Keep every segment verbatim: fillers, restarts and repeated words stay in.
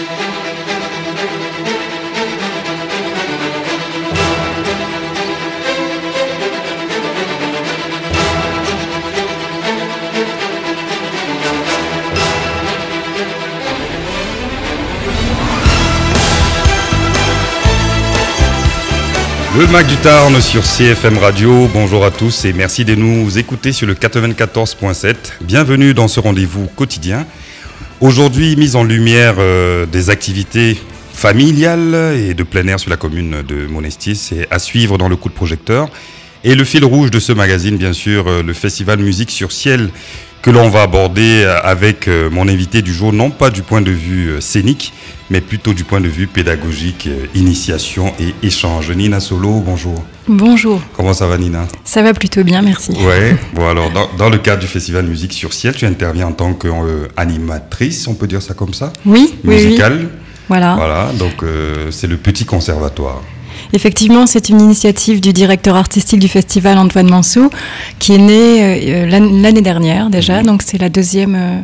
Le Mac du Tarn sur C F M Radio, bonjour à tous et merci de nous écouter sur le quatre-vingt-quatorze virgule sept. Bienvenue dans ce rendez-vous quotidien. Aujourd'hui, mise en lumière euh, des activités familiales et de plein air sur la commune de Monestier, c'est à suivre dans le coup de projecteur. Et le fil rouge de ce magazine, bien sûr, euh, le festival Musique sur Ciel que l'on va aborder avec euh, mon invité du jour, non pas du point de vue euh, scénique, mais plutôt du point de vue pédagogique, euh, initiation et échange. Nina Solo, bonjour. Bonjour. Comment ça va, Nina ? Ça va plutôt bien, merci. Ouais. Bon alors, dans, dans le cadre du festival Musique sur Ciel, tu interviens en tant qu'animatrice, euh, on peut dire ça comme ça ? Oui, musicale. Oui, oui. Voilà. Voilà. Donc euh, c'est le Petit Conservatoire. Effectivement, c'est une initiative du directeur artistique du festival, Antoine Manceau, qui est né euh, l'année dernière déjà. Mmh. Donc c'est la deuxième, euh,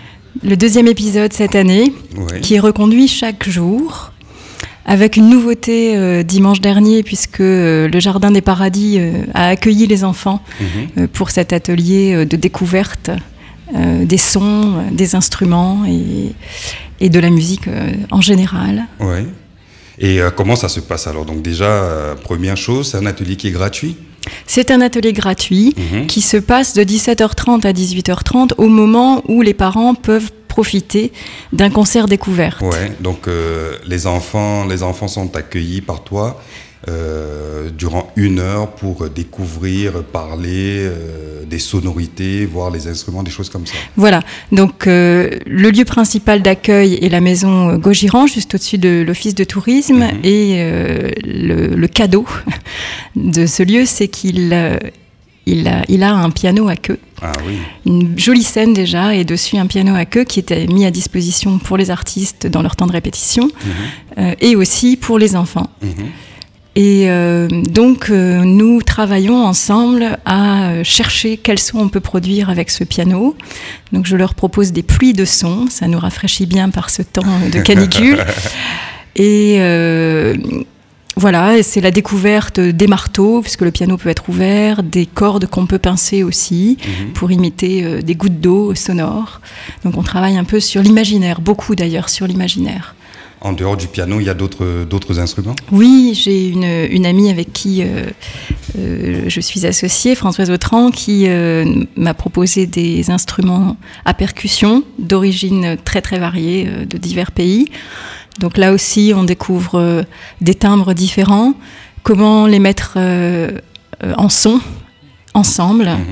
le deuxième épisode cette année, ouais. Qui est reconduit chaque jour, avec une nouveauté euh, dimanche dernier, puisque euh, le Jardin des Paradis euh, a accueilli les enfants mmh. euh, pour cet atelier euh, de découverte euh, des sons, euh, des instruments et, et de la musique euh, en général. Ouais. Et euh, comment ça se passe alors ? Donc déjà, euh, première chose, c'est un atelier qui est gratuit ? C'est un atelier gratuit mmh. qui se passe de dix-sept heures trente à dix-huit heures trente au moment où les parents peuvent profiter d'un concert découverte. Ouais, donc euh, les enfants, les enfants sont accueillis par toi euh, durant une heure pour découvrir, parler euh, des sonorités, voir les instruments, des choses comme ça. Voilà, donc euh, le lieu principal d'accueil est la maison Gaugiran, juste au-dessus de l'office de tourisme, mmh. et euh, le, le cadeau de ce lieu, c'est qu'il euh, il a, il a un piano à queue. Ah oui. Une jolie scène déjà, et dessus un piano à queue qui était mis à disposition pour les artistes dans leur temps de répétition, mmh. euh, et aussi pour les enfants. Mmh. Et euh, donc, euh, nous travaillons ensemble à chercher quels sons on peut produire avec ce piano. Donc, je leur propose des pluies de sons. Ça nous rafraîchit bien par ce temps de canicule. Et euh, voilà, et c'est la découverte des marteaux, puisque le piano peut être ouvert, des cordes qu'on peut pincer aussi, mmh. pour imiter euh, des gouttes d'eau sonores. Donc, on travaille un peu sur l'imaginaire, beaucoup d'ailleurs sur l'imaginaire. En dehors du piano, il y a d'autres, d'autres instruments ? Oui, j'ai une, une amie avec qui euh, euh, je suis associée, Françoise Autran, qui euh, m'a proposé des instruments à percussion d'origine très très variée, euh, de divers pays. Donc là aussi, on découvre euh, des timbres différents, comment les mettre euh, euh, en son, ensemble. Mmh.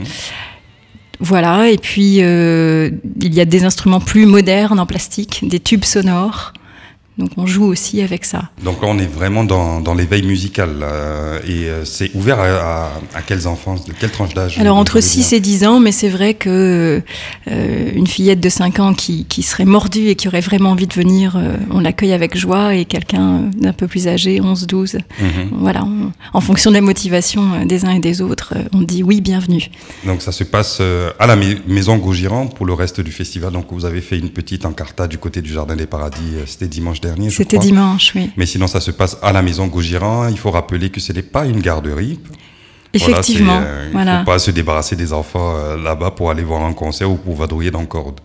Voilà, et puis euh, il y a des instruments plus modernes en plastique, des tubes sonores. Donc on joue aussi avec ça. Donc là on est vraiment dans, dans l'éveil musical euh, et euh, c'est ouvert à, à, à quels enfants, de quelle tranche d'âge ? Alors entre six et dix ans, mais c'est vrai que euh, une fillette de cinq ans qui, qui serait mordue et qui aurait vraiment envie de venir, euh, on l'accueille avec joie, et quelqu'un d'un peu plus âgé, onze douze, mm-hmm. voilà, on, en fonction de la motivation des uns et des autres, on dit oui, bienvenue. Donc ça se passe à la maison Gaugiran pour le reste du festival. Donc vous avez fait une petite encarta du côté du Jardin des Paradis, c'était dimanche dernier. Dernier, C'était dimanche, oui. Mais sinon, ça se passe à la maison Gaugiran. Il faut rappeler que ce n'est pas une garderie. Effectivement. Voilà, euh, il ne voilà. faut pas se débarrasser des enfants euh, là-bas pour aller voir un concert ou pour vadrouiller dans le corde.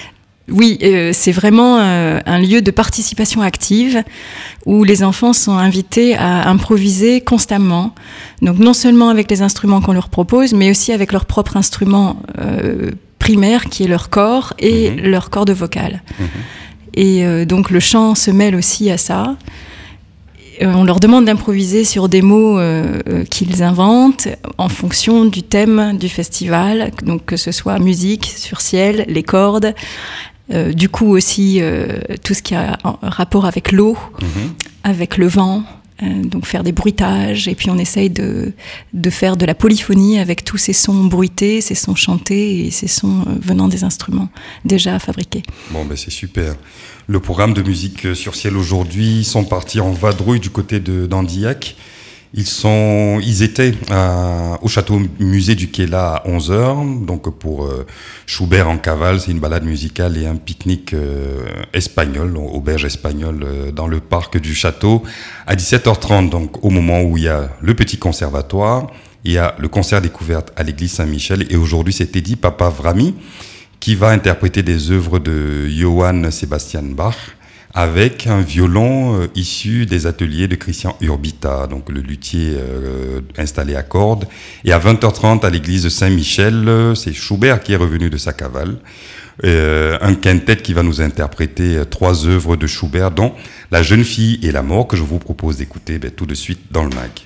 Oui, euh, c'est vraiment euh, un lieu de participation active où les enfants sont invités à improviser constamment. Donc non seulement avec les instruments qu'on leur propose, mais aussi avec leur propre instrument euh, primaire qui est leur corps et mmh. leur corde vocale. Mmh. Et euh, donc le chant se mêle aussi à ça. Euh, on leur demande d'improviser sur des mots euh, euh, qu'ils inventent en fonction du thème du festival, donc que ce soit musique sur ciel, les cordes, euh, du coup aussi euh, tout ce qui a un rapport avec l'eau, mmh. avec le vent. Euh, donc faire des bruitages, et puis on essaye de, de faire de la polyphonie avec tous ces sons bruités, ces sons chantés et ces sons euh, venant des instruments déjà fabriqués. Bon, ben c'est super. Le programme de musique sur ciel aujourd'hui sont partis en vadrouille du côté de d'Andillac. Ils, sont, ils étaient à, au château musée du Quéla à onze heures, donc pour euh, Schubert en cavale, c'est une balade musicale et un pique-nique euh, espagnol, auberge espagnole euh, dans le parc du château à dix-sept heures trente, donc au moment où il y a le petit conservatoire, il y a le concert découverte à l'église Saint-Michel et aujourd'hui c'est Teddy Papavrami qui va interpréter des œuvres de Johann Sebastian Bach avec un violon euh, issu des ateliers de Christian Urbita, donc le luthier euh, installé à cordes. Et à vingt heures trente, à l'église Saint-Michel, euh, c'est Schubert qui est revenu de sa cavale. Euh, un quintet qui va nous interpréter euh, trois œuvres de Schubert, dont La jeune fille et la mort, que je vous propose d'écouter ben, tout de suite dans le mag.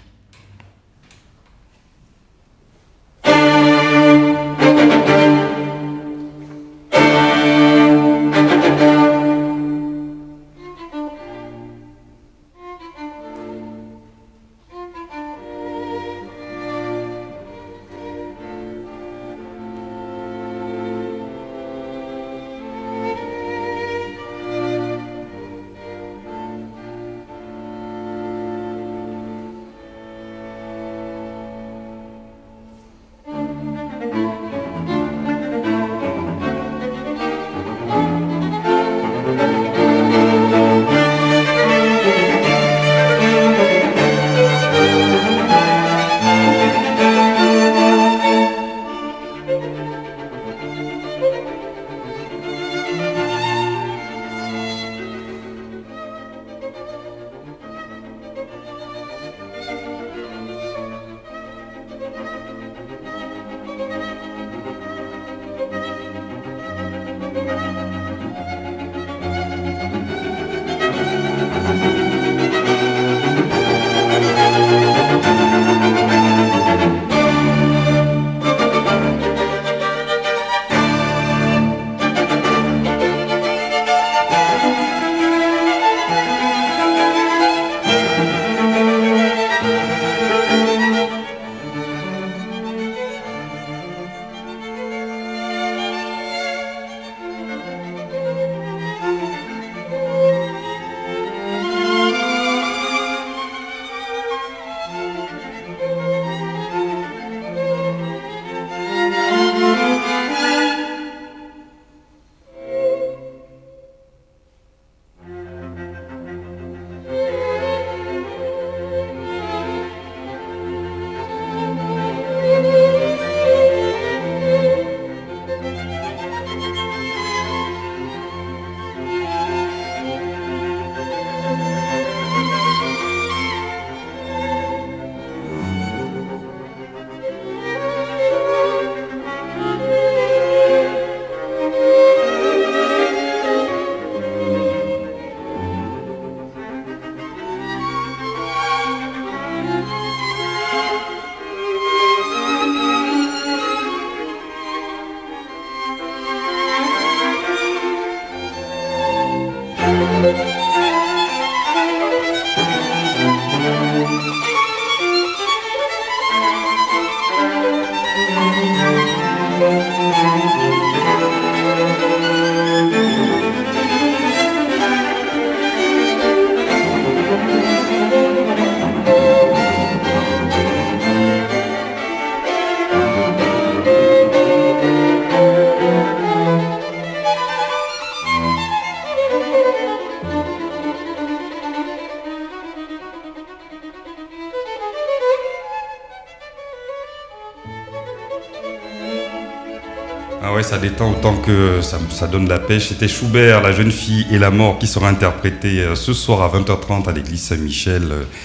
Ah ouais, ça détend autant que ça, ça donne de la pêche. C'était Schubert, La jeune fille et la mort, qui sera interprété ce soir à vingt heures trente à l'église Saint-Michel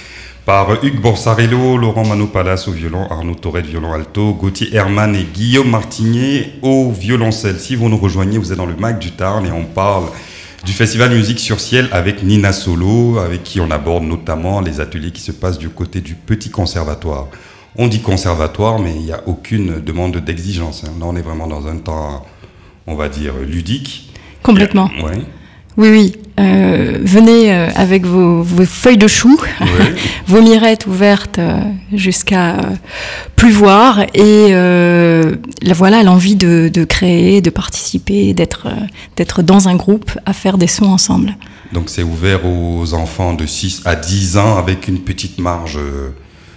par Hugues Borsarello, Laurent Mano-Palas au violon, Arnaud Tourette violon alto, Gauthier Herman et Guillaume Martinier au violoncelle. Si vous nous rejoignez, vous êtes dans le Mag du Tarn et on parle du festival Musique sur Ciel avec Nina Solo, avec qui on aborde notamment les ateliers qui se passent du côté du Petit Conservatoire. On dit conservatoire, mais il n'y a aucune demande d'exigence. Là, on est vraiment dans un temps, on va dire, ludique. Complètement. A, ouais. Oui, oui. Euh, venez euh, avec vos, vos feuilles de chou, ouais. Vos mirettes ouvertes euh, jusqu'à euh, plus voir. Et euh, là, voilà, l'envie de, de créer, de participer, d'être, euh, d'être dans un groupe, à faire des sons ensemble. Donc, c'est ouvert aux enfants de six à dix ans avec une petite marge... Euh,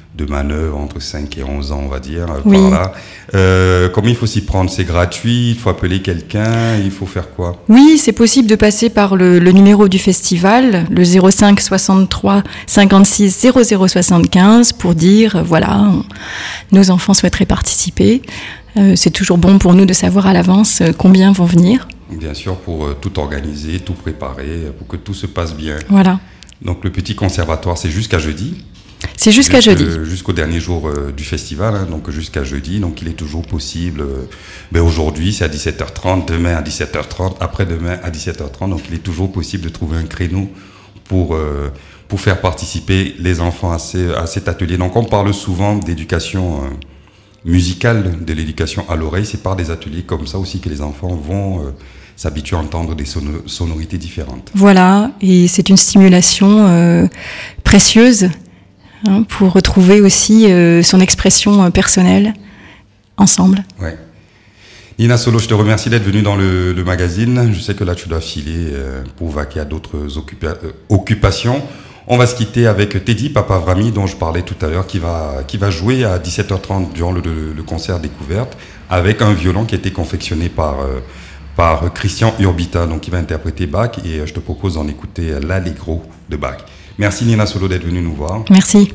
de manœuvres entre cinq et onze ans, on va dire, oui. par là. Euh, comment il faut s'y prendre? C'est gratuit? Il faut appeler quelqu'un? Il faut faire quoi? Oui, c'est possible de passer par le, le numéro du festival, le zéro cinq soixante-trois cinquante-six zéro zéro soixante-quinze, pour dire, voilà, on, nos enfants souhaiteraient participer. Euh, c'est toujours bon pour nous de savoir à l'avance combien vont venir. Bien sûr, pour euh, tout organiser, tout préparer, pour que tout se passe bien. Voilà. Donc le petit conservatoire, c'est jusqu'à jeudi? C'est jusqu'à Jusque, jeudi. Jusqu'au dernier jour euh, du festival, hein, donc jusqu'à jeudi. Donc il est toujours possible, euh, ben aujourd'hui c'est à dix-sept heures trente, demain à dix-sept heures trente, après-demain à dix-sept heures trente. Donc il est toujours possible de trouver un créneau pour, euh, pour faire participer les enfants à, ces, à cet atelier. Donc on parle souvent d'éducation euh, musicale, de l'éducation à l'oreille. C'est par des ateliers comme ça aussi que les enfants vont... Euh, s'habituer à entendre des sono- sonorités différentes. Voilà, et c'est une stimulation euh, précieuse hein, pour retrouver aussi euh, son expression euh, personnelle ensemble. Ouais. Nina Solo, je te remercie d'être venue dans le, le magazine. Je sais que là, tu dois filer euh, pour vaquer à d'autres occupa- euh, occupations. On va se quitter avec Teddy Papavrami, dont je parlais tout à l'heure, qui va, qui va jouer à dix-sept heures trente durant le, le, le concert découverte, avec un violon qui a été confectionné par... Euh, par Christian Urbita, donc il va interpréter Bach, et je te propose d'en écouter l'Allegro de Bach. Merci Nina Solo d'être venue nous voir. Merci.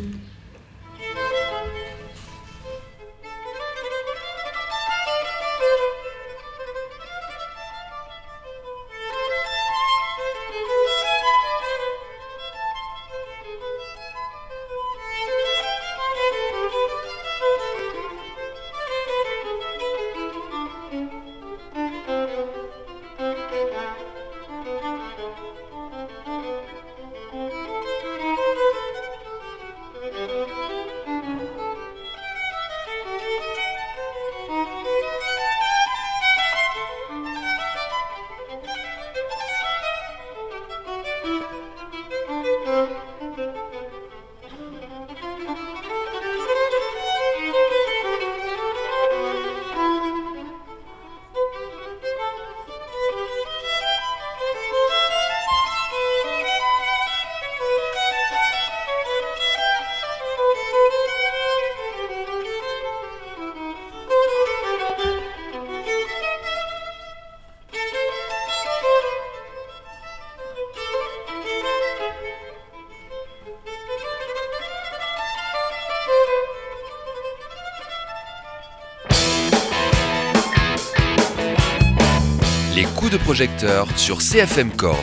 Les coups de projecteur sur C F M Cordes.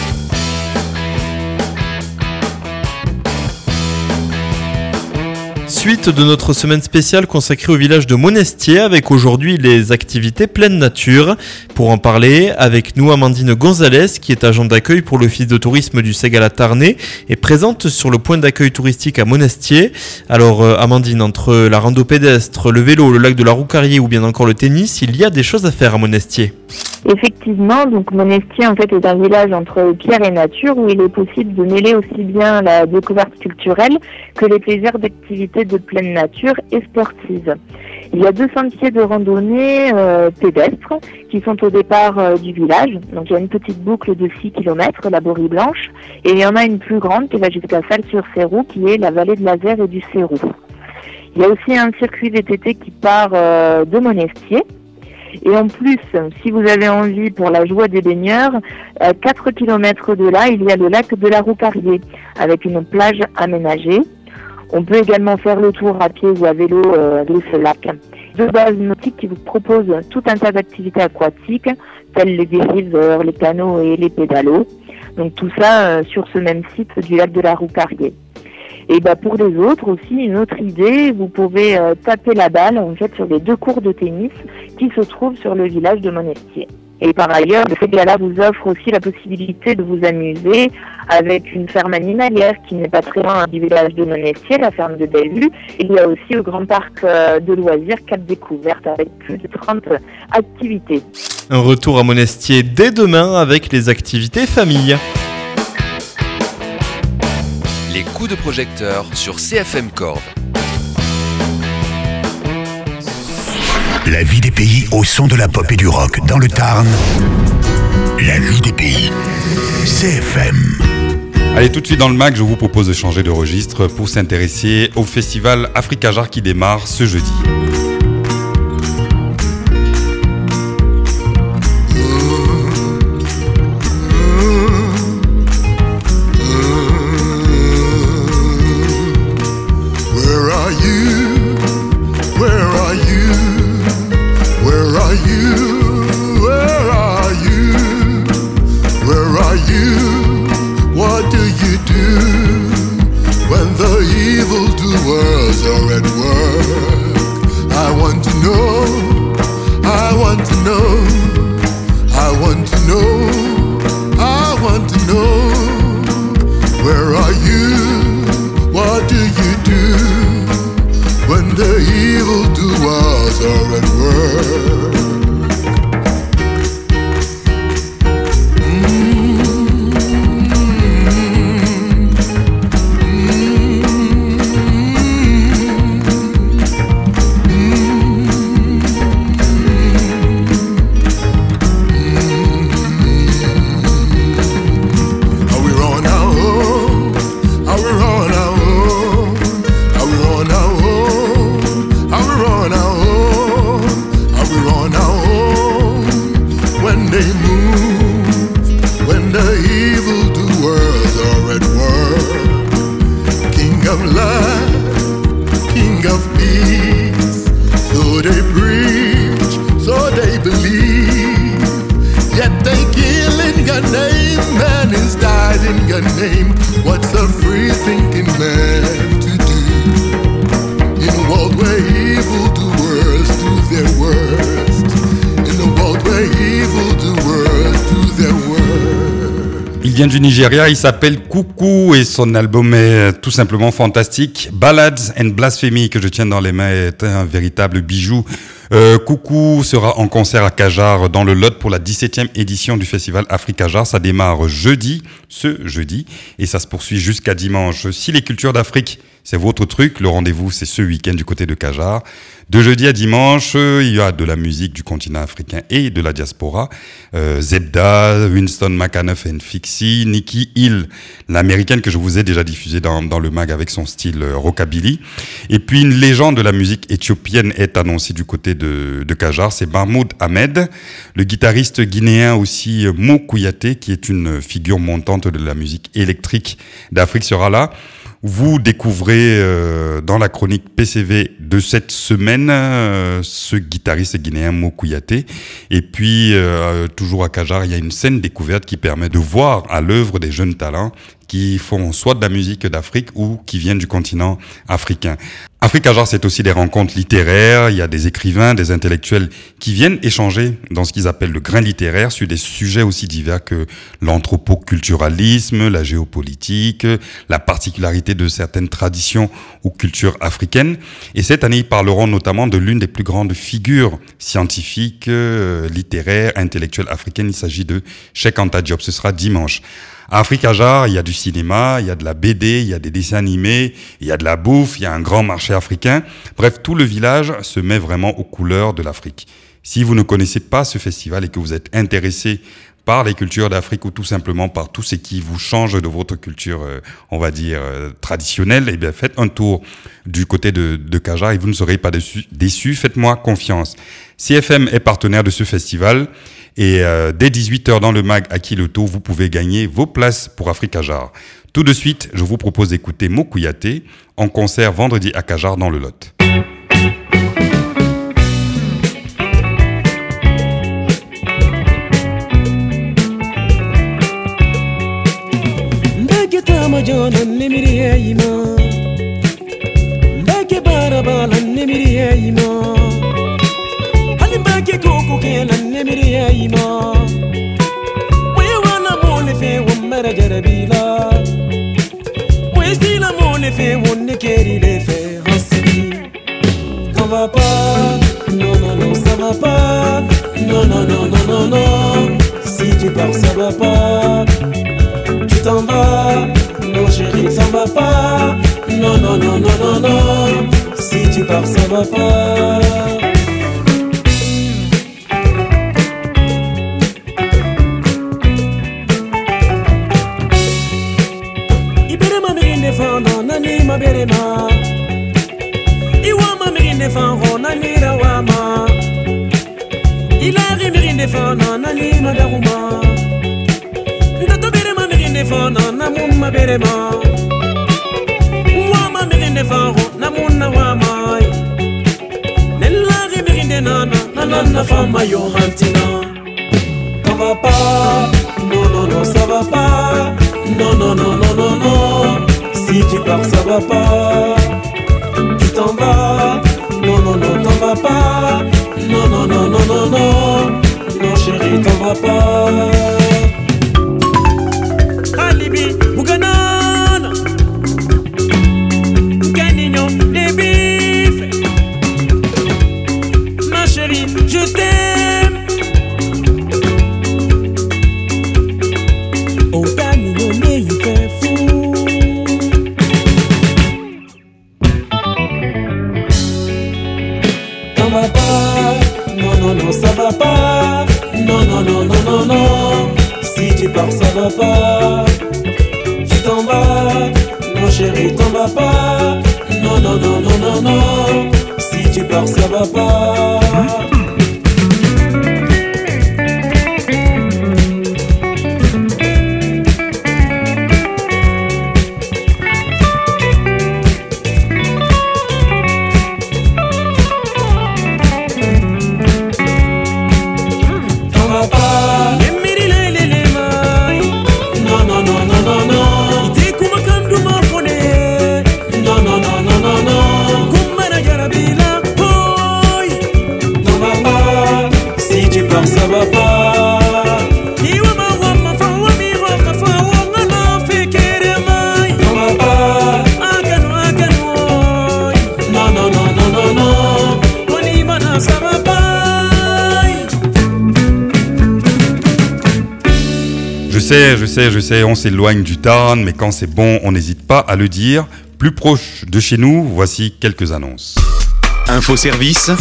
Suite de notre semaine spéciale consacrée au village de Monestier, avec aujourd'hui les activités pleine nature. Pour en parler, avec nous Amandine Gonzalez, qui est agent d'accueil pour l'office de tourisme du Ségala Tarnais et présente sur le point d'accueil touristique à Monestier. Alors euh, Amandine, entre la rando pédestre, le vélo, le lac de la Roucarié ou bien encore le tennis, il y a des choses à faire à Monestier. Effectivement, donc Monestier en fait est un village entre pierre et nature où il est possible de mêler aussi bien la découverte culturelle que les plaisirs d'activités de pleine nature et sportives. Il y a deux sentiers de randonnée euh, pédestres qui sont au départ euh, du village. Donc il y a une petite boucle de six kilomètres, la Borie Blanche, et il y en a une plus grande qui va jusqu'à Salles-sur-Céroux, qui est la vallée de l'Azère et du Céroux. Il y a aussi un circuit V T T qui part euh, de Monestier. Et en plus, si vous avez envie pour la joie des baigneurs, à quatre kilomètres de là, il y a le lac de la Roucarié, avec une plage aménagée. On peut également faire le tour à pied ou à vélo euh, de ce lac. Deux bases nautiques qui vous proposent tout un tas d'activités aquatiques, telles les dériveurs, les canots et les pédalos. Donc tout ça euh, sur ce même site du lac de la Roucarié. Et bah pour les autres aussi, une autre idée, vous pouvez euh, taper la balle en fait sur les deux cours de tennis qui se trouvent sur le village de Monestier. Et par ailleurs, le Ségala vous offre aussi la possibilité de vous amuser avec une ferme animalière qui n'est pas très loin du village de Monestier, la ferme de Bellevue. Il y a aussi le grand parc de loisirs Cap Découverte avec plus de trente activités. Un retour à Monestier dès demain avec les activités famille. Les coups de projecteur sur C F M Cordes. La vie des pays au son de la pop et du rock dans le Tarn. La vie des pays. C F M. Allez, tout de suite dans le mag, je vous propose de changer de registre pour s'intéresser au festival Africajar qui démarre ce jeudi. Il vient du Nigeria, il s'appelle Coucou et son album est tout simplement fantastique. Ballads and Blasphemy que je tiens dans les mains est un véritable bijou. Euh, Coucou sera en concert à Cajar dans le Lot pour la dix-septième édition du festival Africajar. Ça démarre jeudi, ce jeudi, et ça se poursuit jusqu'à dimanche. Si les cultures d'Afrique, c'est votre truc, le rendez-vous c'est ce week-end du côté de Cajar. De jeudi à dimanche, il y a de la musique du continent africain et de la diaspora. Euh, Zebda, Winston McAnuff and Fixie, Nikki Hill, l'américaine que je vous ai déjà diffusée dans, dans le mag avec son style euh, rockabilly. Et puis une légende de la musique éthiopienne est annoncée du côté de, de Cajar, c'est Mahmoud Ahmed, le guitariste guinéen aussi Mo Kouyaté, qui est une figure montante de la musique électrique d'Afrique, sera là. Vous découvrez euh, dans la chronique P C V de cette semaine euh, ce guitariste guinéen Mo Kouyaté. Et puis, euh, toujours à Cajar, il y a une scène découverte qui permet de voir à l'œuvre des jeunes talents qui font soit de la musique d'Afrique ou qui viennent du continent africain. Africajar, c'est aussi des rencontres littéraires. Il y a des écrivains, des intellectuels qui viennent échanger dans ce qu'ils appellent le grain littéraire sur des sujets aussi divers que l'anthropoculturalisme, la géopolitique, la particularité de certaines traditions ou cultures africaines. Et cette année, ils parleront notamment de l'une des plus grandes figures scientifiques, euh, littéraires, intellectuelles africaines. Il s'agit de Cheikh Anta Diop. Ce sera dimanche. À Africajar, il y a du cinéma, il y a de la B D, il y a des dessins animés, il y a de la bouffe, il y a un grand marché africain. Bref, tout le village se met vraiment aux couleurs de l'Afrique. Si vous ne connaissez pas ce festival et que vous êtes intéressé par les cultures d'Afrique ou tout simplement par tout ce qui vous change de votre culture, euh, on va dire, euh, traditionnelle, eh bien, faites un tour du côté de, de Cajar et vous ne serez pas déçus. déçus. Faites-moi confiance. C F M est partenaire de ce festival. Et euh, dès dix-huit heures dans le mag Aki le Taux, vous pouvez gagner vos places pour Africajar. Tout de suite, je vous propose d'écouter Mo Kouyaté en concert vendredi à Cajar dans le Lot. Nemiri ayima, we wana mone fe wamara jarabila, we stila mone fe wonne keri le fe hasbi. Ça va pas, non non non ça va pas, non non non non non non. Si tu pars ça va pas, tu t'en vas, non chérie ça va pas, non non non non non non. Si tu pars ça va pas. fono nani maberema Iwama mirinde fanro nani rawama Ilari mirinde fono nani madaruma Ndoto berema mirinde fono namun maberema Wama mirinde fanro namun nawama Nellari mirinde nana nanana fama yo hantina Ça va pas, non non non ça va pas Non non non non non non Si tu pars ça va pas Tu t'en vas Non non non t'en vas pas Non non non non non non Non chérie t'en vas pas Alibi Bouganana Ganignon des bifs Ma chérie je t'aime Oh Ganignon mais il fait fou T'en vas pas Non non non ça va pas Non non non non non non Si tu pars ça va pas Tu t'en vas Non chérie t'en vas pas Non non non non non non Si tu pars ça va pas ça va pas Iwama wama fa wami wama fa wama na fikere mai Ça va pas Akano akano Non non non non non non Wani mana ça va pas Je sais, je sais, je sais, on s'éloigne du Tarn, mais quand c'est bon, on n'hésite pas à le dire. Plus proche de chez nous, voici quelques annonces. Infoservice.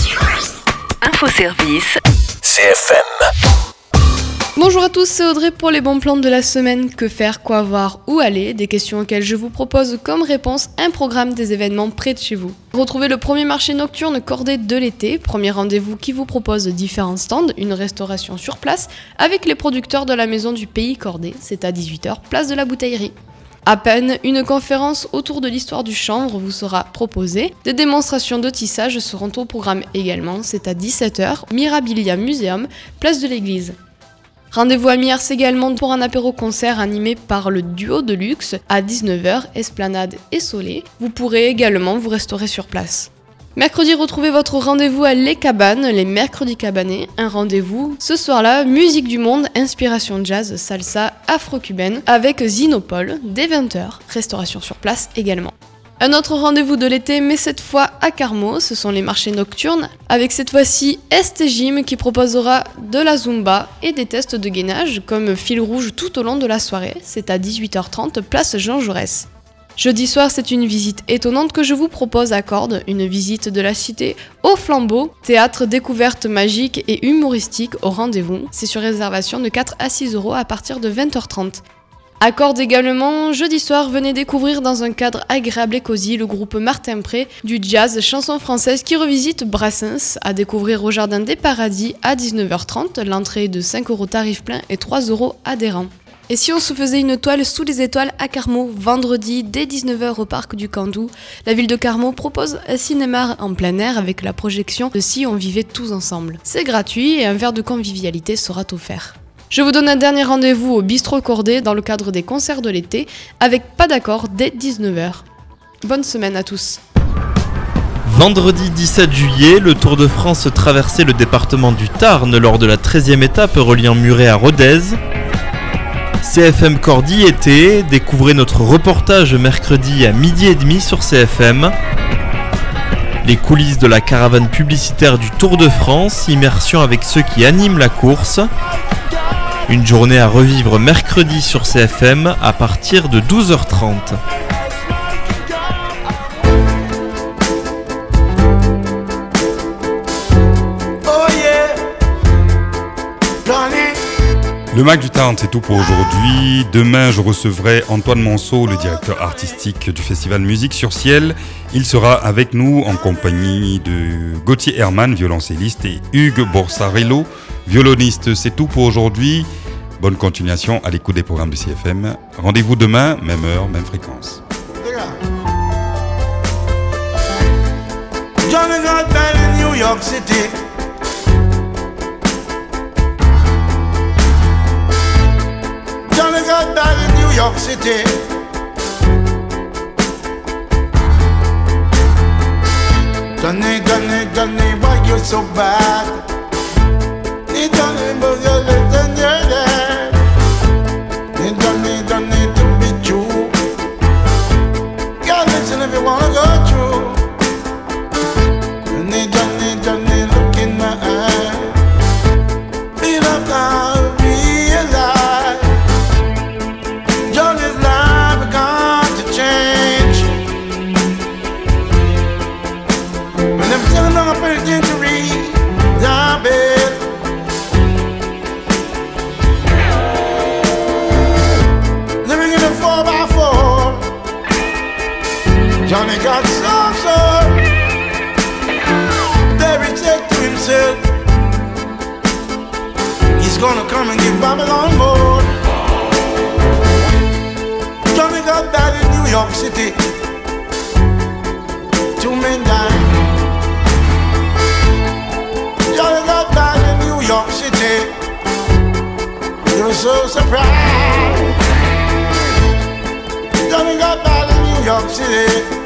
Infoservice. C F M. Bonjour à tous, c'est Audrey pour les bons plans de la semaine. Que faire, quoi voir, où aller? Des questions auxquelles je vous propose comme réponse un programme des événements près de chez vous. Retrouvez le premier marché nocturne cordé de l'été, premier rendez-vous qui vous propose différents stands, une restauration sur place avec les producteurs de la maison du pays cordé. C'est à dix-huit heures, place de la Bouteillerie. À peine, une conférence autour de l'histoire du chanvre vous sera proposée. Des démonstrations de tissage seront au programme également. C'est à dix-sept heures, Mirabilia Museum, place de l'église. Rendez-vous à Miers également pour un apéro-concert animé par le duo de luxe à dix-neuf heures, Esplanade et Soleil. Vous pourrez également vous restaurer sur place. Mercredi, retrouvez votre rendez-vous à Les Cabanes, les mercredis cabanés. Un rendez-vous ce soir-là, musique du monde, inspiration jazz, salsa, afro-cubaine avec Zinopole dès vingt heures, restauration sur place également. Un autre rendez-vous de l'été, mais cette fois à Carmaux, ce sont les marchés nocturnes, avec cette fois-ci Estegym qui proposera de la zumba et des tests de gainage comme fil rouge tout au long de la soirée. C'est à dix-huit heures trente, place Jean Jaurès. Jeudi soir, c'est une visite étonnante que je vous propose à Cordes, une visite de la cité au flambeau, théâtre découverte magique et humoristique au rendez-vous. C'est sur réservation de quatre à six euros à partir de vingt heures trente. À Cordes également, jeudi soir, venez découvrir dans un cadre agréable et cosy le groupe Martin Pré du jazz chanson française qui revisite Brassens, à découvrir au Jardin des Paradis à dix-neuf heures trente, l'entrée est de cinq euros tarif plein et trois euros adhérents. Et si on se faisait une toile sous les étoiles à Carmaux, vendredi dès dix-neuf heures au parc du Candou, la ville de Carmaux propose un cinéma en plein air avec la projection de Si on vivait tous ensemble. C'est gratuit et un verre de convivialité sera offert. Je vous donne un dernier rendez-vous au Bistrot Cordé dans le cadre des concerts de l'été avec Pas d'accord dès dix-neuf heures. Bonne semaine à tous. Vendredi dix-sept juillet, le Tour de France traversait le département du Tarn lors de la treizième étape reliant Muret à Rodez. C F M Cordy été, découvrez notre reportage mercredi à midi et demi sur C F M. Les coulisses de la caravane publicitaire du Tour de France, immersion avec ceux qui animent la course. Une journée à revivre mercredi sur C F M à partir de douze heures trente. Le Mac du Tarn, c'est tout pour aujourd'hui. Demain, je recevrai Antoine Monceau, le directeur artistique du Festival Musique sur Ciel. Il sera avec nous en compagnie de Gauthier Herman, violoncelliste, et Hugues Borsarello, violoniste. C'est tout pour aujourd'hui. Bonne continuation à l'écoute des programmes de C F M. Rendez-vous demain, même heure, même fréquence. Johnny got died in New York City. Johnny got died in New York City. Johnny, Johnny, Johnny, why you so bad? He Johnny, but you're less than your dad. He Johnny, Johnny, to be true. God, listen if you wanna go through. Johnny, Johnny, Johnny, look in my eye. Feel up now, realize Johnny's life got to change. When I'm telling them I'm pretty injury, yeah, babe. Living in a four by four, Johnny got so so. There he said to himself, he's gonna come and give Babylon more. Johnny got died in New York City. Two men died. Johnny got died in New York City. They were so surprised. Johnny got died in New York City.